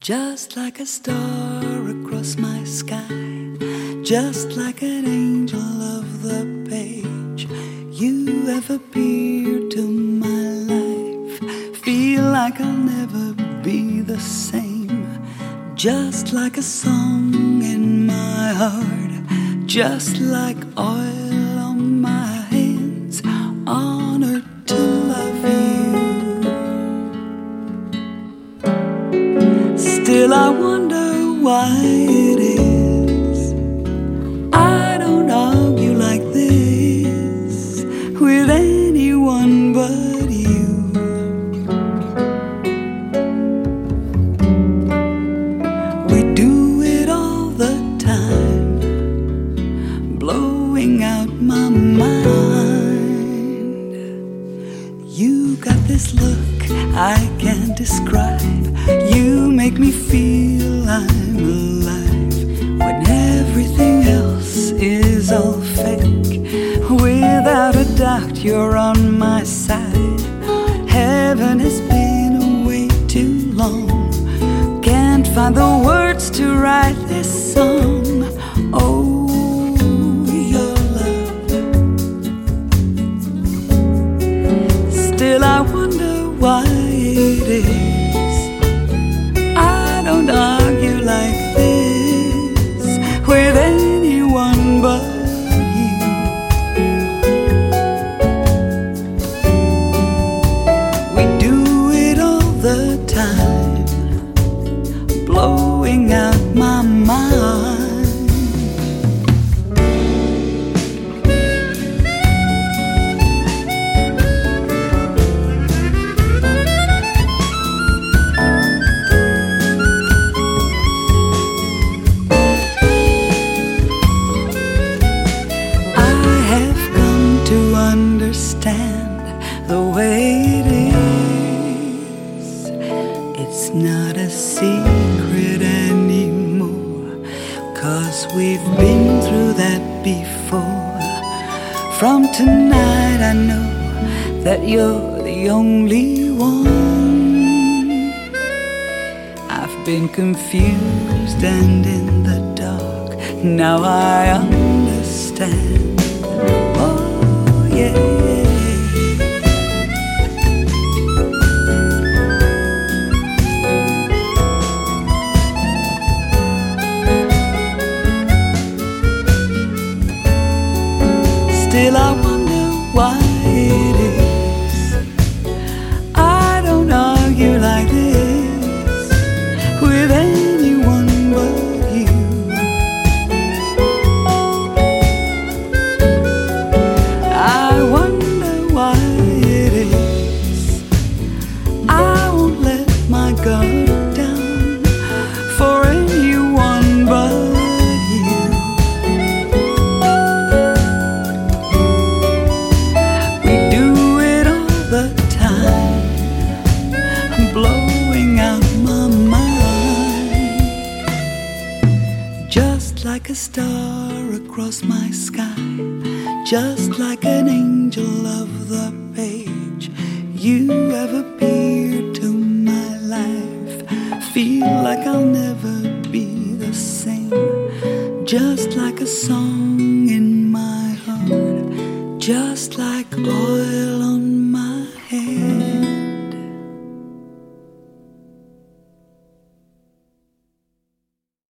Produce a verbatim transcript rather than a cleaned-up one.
Just like a star across my sky, just like an angel of the page, you have appeared to my life. Feel like I'll never be the same. Just like a song in my heart, just like oil on my hands, honored to love you. Still I wonder why it is I don't argue like this with anyone but you. We do it all the time, blowing out my mind. You got this look I can't describe. You make me feel I'm alive when everything else is all fake. Without a doubt you're on my side. Heaven has been away too long. Can't find the words to write this song. Oh, your love. Still I wonder why it is I don't argue like this with anyone but you. We do it all the time, blowing out my mind. Understand the way it is. It's not a secret anymore, 'cause we've been through that before. From tonight I know that you're the only one. I've been confused and in the dark. Now I understand. Yeah. Still I wonder why it is I don't argue like this with anyone but you. I wonder why it is I won't let my guard down for anyone but you. We do it all the time, blowing out my mind. Just like a star across my sky, just like an angel of the page, you have appeared to my life. Feel like I'll never be the same. Just like a song in my heart, just like oil